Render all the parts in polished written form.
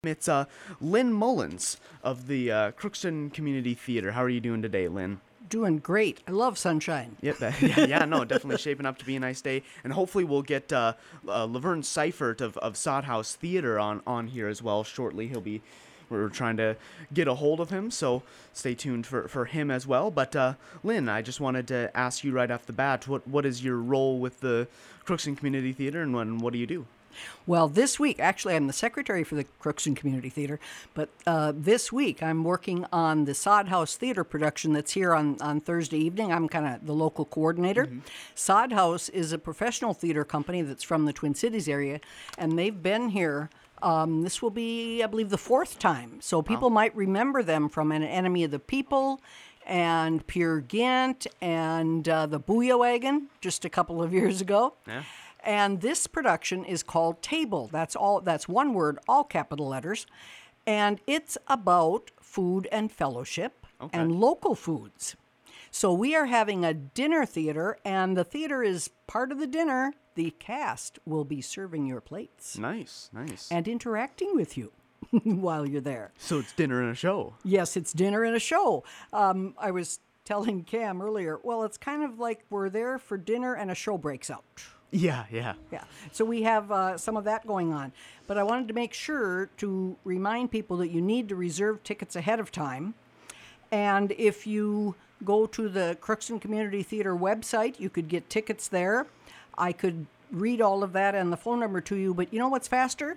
It's Lynn Mullins of the Crookston Community Theater. How are you doing today, Lynn? Doing great. I love sunshine. Yep, no, definitely shaping up to be a nice day, and hopefully we'll get Laverne Seifert of Sod House Theater on here as well shortly. We're trying to get a hold of him, so stay tuned for him as well. But Lynn, I just wanted to ask you right off the bat, what is your role with the Crookston Community Theater, and what do you do? Well, this week, actually, I'm the secretary for the Crookston Community Theater, but this week I'm working on the Sod House Theater production that's here on Thursday evening. I'm kind of the local coordinator. Mm-hmm. Sod House is a professional theater company that's from the Twin Cities area, and they've been here. This will be, I believe, the fourth time. So people might remember them from An Enemy of the People and Peer Gynt and the Booyah Wagon just a couple of years ago. Yeah. And this production is called Table. That's one word, all capital letters. And it's about food and fellowship and local foods. So we are having a dinner theater, and the theater is part of the dinner. The cast will be serving your plates. Nice. And interacting with you while you're there. So it's dinner and a show. Yes, it's dinner and a show. I was telling Cam earlier, well, it's kind of like we're there for dinner and a show breaks out. Yeah. So we have some of that going on. But I wanted to make sure to remind people that you need to reserve tickets ahead of time. And if you go to the Crookston Community Theater website, you could get tickets there. I could read all of that and the phone number to you. But you know what's faster?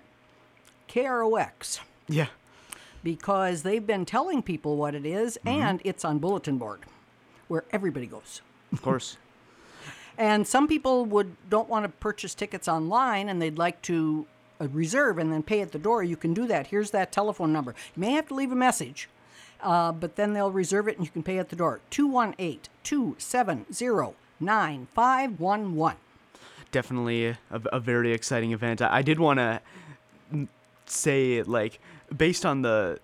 KROX. Yeah. Because they've been telling people what it is, and it's on bulletin board where everybody goes. Of course. And some people don't want to purchase tickets online, and they'd like to reserve and then pay at the door. You can do that. Here's that telephone number. You may have to leave a message, but then they'll reserve it, and you can pay at the door. 218-270-9511. Definitely a very exciting event. I did want to say, like, based on the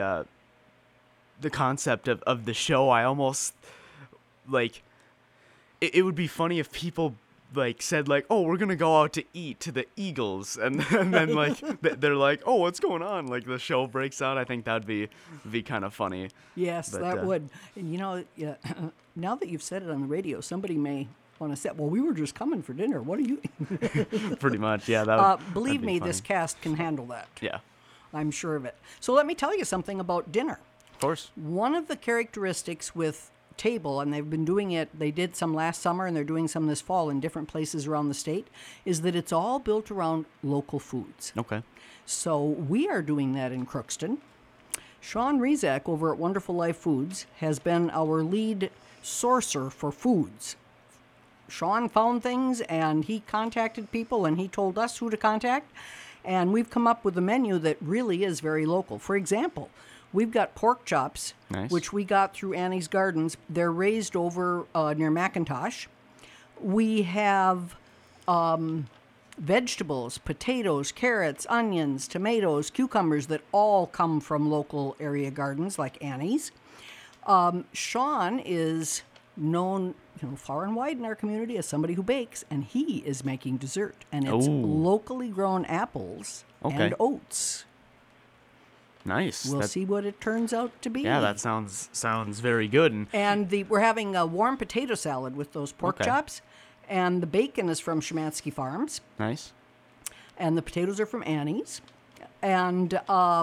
concept of the show, I almost, like, it would be funny if people like said like, oh, we're gonna go out to eat to the Eagles, and then like they're like, oh, what's going on? Like the show breaks out. I think that'd be kind of funny. Yes, but, that would. And you know, now that you've said it on the radio, somebody may want to say, well, we were just coming for dinner. What are you? Pretty much, yeah. Believe me, funny. This cast can handle that. Yeah, I'm sure of it. So let me tell you something about dinner. Of course. One of the characteristics with Table, and they've been doing it, they did some last summer and they're doing some this fall in different places around the state, is that it's all built around local foods. Okay. So we are doing that in Crookston. Sean Rezak over at Wonderful Life Foods has been our lead sourcer for foods. Sean found things and he contacted people and he told us who to contact, and we've come up with a menu that really is very local. For example, we've got pork chops, nice, which we got through Annie's Gardens. They're raised over near McIntosh. We have vegetables, potatoes, carrots, onions, tomatoes, cucumbers that all come from local area gardens like Annie's. Sean is known far and wide in our community as somebody who bakes, and he is making dessert. And it's locally grown apples and oats. Nice. We'll see what it turns out to be. Yeah, that sounds very good. And we're having a warm potato salad with those pork chops, and the bacon is from Szymanski Farms. Nice. And the potatoes are from Annie's. And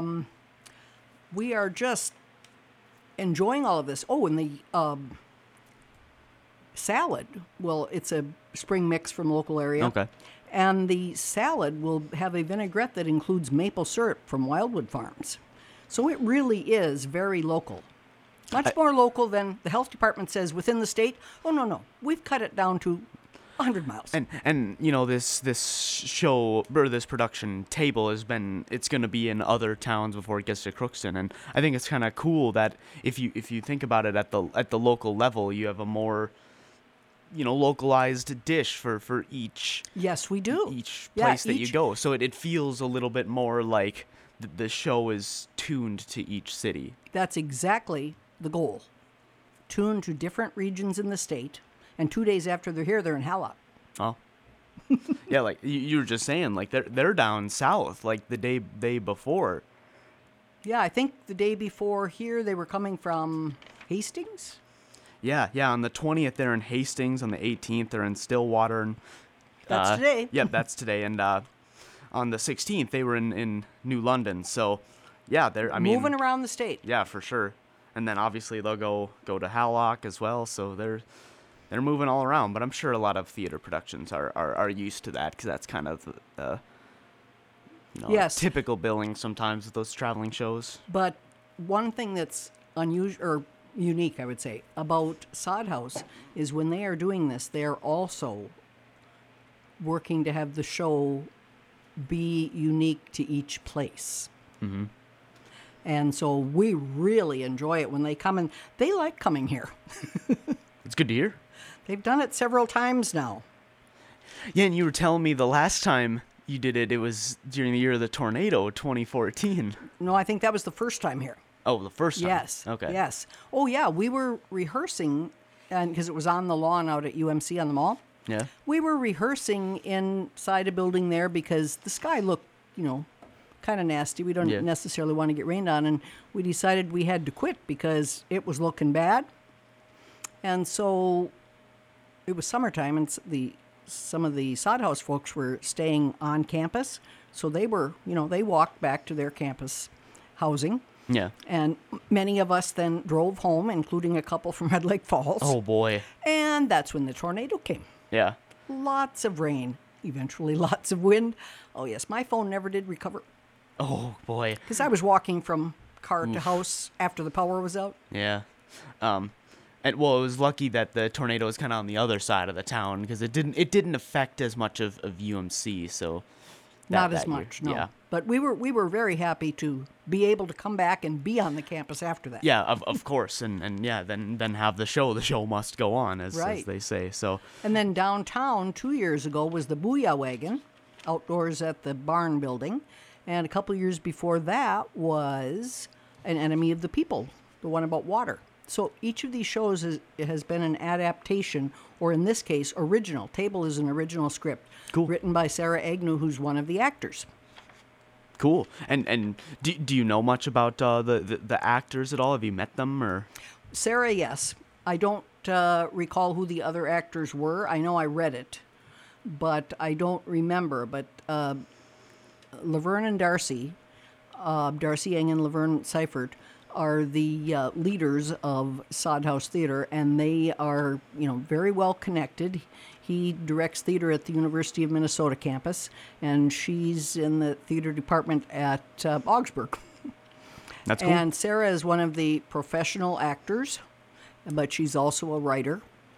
we are just enjoying all of this. Oh, and the salad, well, it's a spring mix from local area. Okay. And the salad will have a vinaigrette that includes maple syrup from Wildwood Farms. So it really is very local. Much more local than the health department says within the state. Oh, no. We've cut it down to 100 miles. And this show, or this production Table, it's going to be in other towns before it gets to Crookston. And I think it's kind of cool that if you think about it at the local level, you have a more localized dish for each. Yes, we do. Each place that you go. So it feels a little bit more like the show is tuned to each city. That's exactly the goal. Tuned to different regions in the state, and 2 days after they're here, they're in Hallock. Oh. Yeah, like you were just saying, like they're down south like the day before. Yeah, I think the day before here they were coming from Hastings. Yeah, yeah. On the 20th, they're in Hastings. On the 18th, they're in Stillwater. And That's today. Yep, that's today. And on the 16th, they were in New London. So, yeah, they're. I mean, Moving around the state. yeah, for sure. And then obviously they'll go to Hallock as well. So they're moving all around. But I'm sure a lot of theater productions are used to that because that's kind of the Yes. typical billing sometimes with those traveling shows. But one thing that's unusual or unique, I would say, about Sod House is when they are doing this, they're also working to have the show be unique to each place. Mm-hmm. And so we really enjoy it when they come, and they like coming here. It's good to hear. They've done it several times now. Yeah, and you were telling me the last time you did it, it was during the year of the tornado, 2014. No, I think that was the first time here. Oh, the first time. Yes. Okay. Yes. Oh, yeah. We were rehearsing, and because it was on the lawn out at UMC on the mall. Yeah. We were rehearsing inside a building there because the sky looked, kind of nasty. We don't Yeah. necessarily want to get rained on, and we decided we had to quit because it was looking bad. And so it was summertime, and some of the Sod House folks were staying on campus, so they were, they walked back to their campus housing. Yeah. And many of us then drove home, including a couple from Red Lake Falls. Oh, boy. And that's when the tornado came. Yeah. Lots of rain, eventually lots of wind. Oh, yes, my phone never did recover Oh, boy. because I was walking from car to house after the power was out. Yeah. And well, it was lucky that the tornado was kind of on the other side of the town because it didn't affect as much of UMC. So Not as that year. much, no. Yeah. But we were very happy to be able to come back and be on the campus after that. Yeah, of course, and yeah, then have the show. The show must go on, as Right. they say. So And then downtown 2 years ago was the Booyah Wagon, outdoors at the barn building. And a couple years before that was An Enemy of the People, the one about water. So each of these shows has been an adaptation, or in this case, original. Table is an original script Cool. written by Sarah Agnew, who's one of the actors. cool. And do you know much about the actors at all? Have you met them or? Sarah, yes. I don't recall who the other actors were. I know I read it, but I don't remember. But Laverne and Darcy, Darcy Yang and Laverne Seifert, are the leaders of Sod House Theater, and they are, very well connected. He directs theater at the University of Minnesota campus, and she's in the theater department at Augsburg. That's cool. And Sarah is one of the professional actors, but she's also a writer.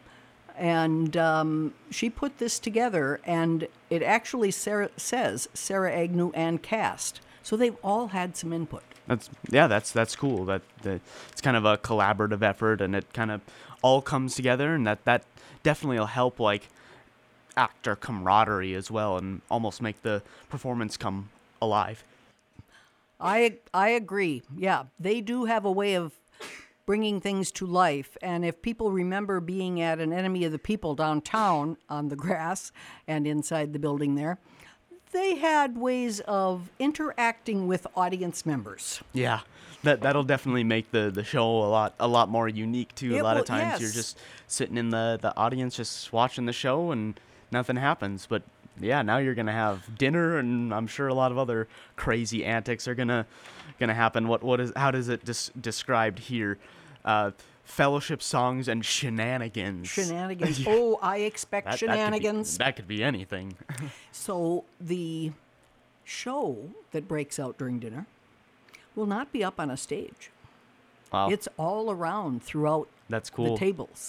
And she put this together, and it actually says Sarah Agnew and cast. So they've all had some input. That's cool. That it's kind of a collaborative effort, and it kind of all comes together, and that definitely will help like actor camaraderie as well, and almost make the performance come alive. I agree. Yeah, they do have a way of bringing things to life. And if people remember being at An Enemy of the People downtown on the grass and inside the building there, they had ways of interacting with audience members. Yeah, that'll definitely make the show a lot more unique too. A lot of times you're yes. just sitting in the audience just watching the show and nothing happens. But yeah, now you're gonna have dinner, and I'm sure a lot of other crazy antics are gonna happen. How does it described here? Fellowship songs and shenanigans. Shenanigans. Oh, I expect That shenanigans. That could be anything. So the show that breaks out during dinner will not be up on a stage. Wow, It's all around throughout that's cool. the tables.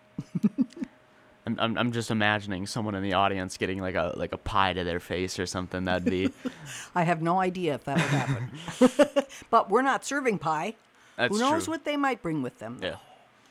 I'm just imagining someone in the audience getting like a pie to their face or something. That'd be I have no idea if that would happen. But we're not serving pie. that's Who knows true. what they might bring with them? Yeah.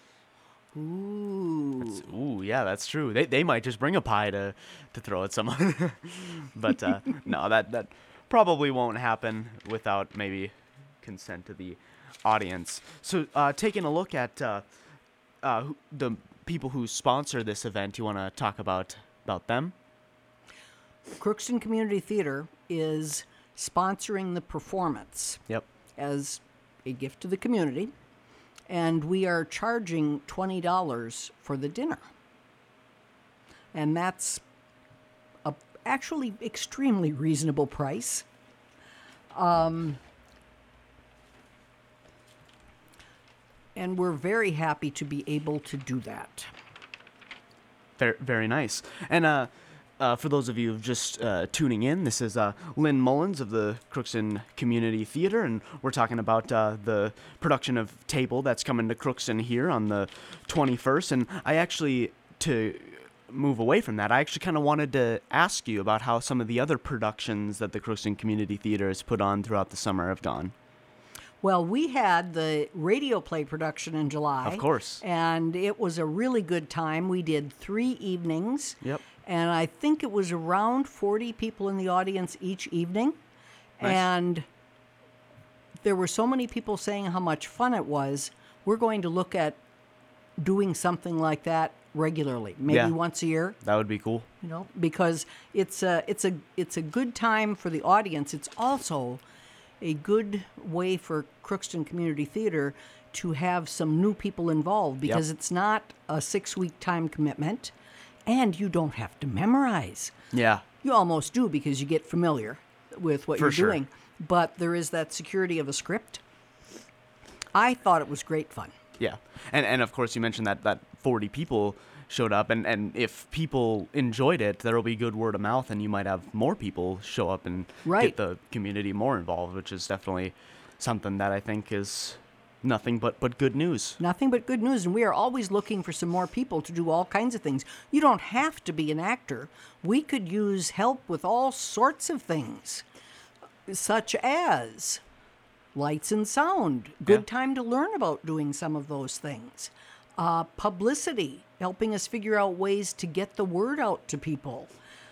Ooh. Ooh, yeah, that's true. They might just bring a pie to throw at someone. But no, that probably won't happen without maybe consent to the audience. So taking a look at the people who sponsor this event, you want to talk about them? Crookston Community Theater is sponsoring the performance. Yep. as a gift to the community, and we are charging $20 for the dinner. And that's a actually extremely reasonable price. And we're very happy to be able to do that. Very, very nice. And for those of you just tuning in, this is Lynn Mullins of the Crookston Community Theater, and we're talking about the production of Table that's coming to Crookston here on the 21st. And I actually, to move away from that, I actually kind of wanted to ask you about how some of the other productions that the Crookston Community Theater has put on throughout the summer have gone. Well, we had the radio play production in July. Of course. And it was a really good time. We did 3 evenings. Yep. And I think it was around 40 people in the audience each evening. Nice. And there were so many people saying how much fun it was. We're going to look at doing something like that regularly, maybe once a year. That would be cool. You know, because it's a good time for the audience. It's also a good way for Crookston Community Theater to have some new people involved, because it's not a 6-week time commitment, and you don't have to memorize. Yeah. You almost do, because you get familiar with what For you're sure. doing, but there is that security of a script. I thought it was great fun. Yeah. And of course, you mentioned that 40 people showed up, and if people enjoyed it, there will be good word of mouth, and you might have more people show up and get the community more involved, which is definitely something that I think is nothing but good news. Nothing but good news, and we are always looking for some more people to do all kinds of things. You don't have to be an actor. We could use help with all sorts of things, such as lights and sound. Good time to learn about doing some of those things. Publicity, helping us figure out ways to get the word out to people.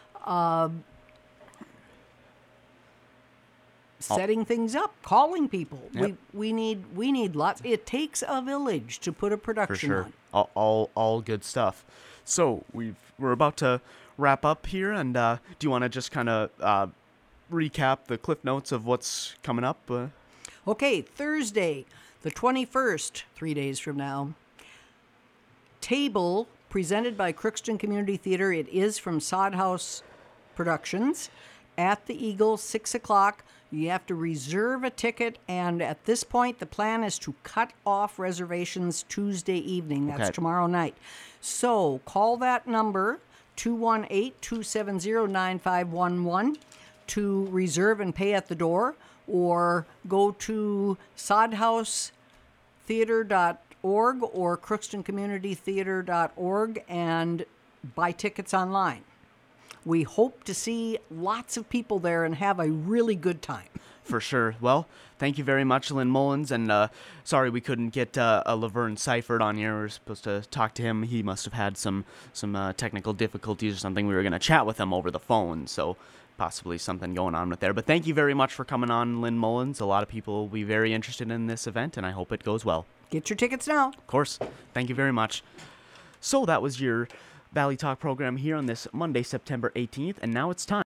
Setting things up, calling people. Yep. We need lots. It takes a village to put a For production sure. on. All good stuff. So we're about to wrap up here, and do you want to just kind of recap the cliff notes of what's coming up? Okay, Thursday, the 21st, 3 days from now. Table, presented by Crookston Community Theater. It is from Sod House Productions at the Eagle, 6 o'clock. You have to reserve a ticket, and at this point, the plan is to cut off reservations Tuesday evening. That's tomorrow night. So call that number, 218-270-9511, to reserve and pay at the door, or go to sodhousetheater.org or crookstoncommunitytheater.org and buy tickets online. We hope to see lots of people there and have a really good time. For sure. Well, thank you very much, Lynn Mullins, and sorry we couldn't get a Laverne Seifert on here. We were supposed to talk to him. He must have had some technical difficulties or something. We were going to chat with him over the phone, so possibly something going on with there. But thank you very much for coming on, Lynn Mullins. A lot of people will be very interested in this event, and I hope it goes well. Get your tickets now. Of course. Thank you very much. So that was your Valley Talk program here on this Monday, September 18th, and now it's time.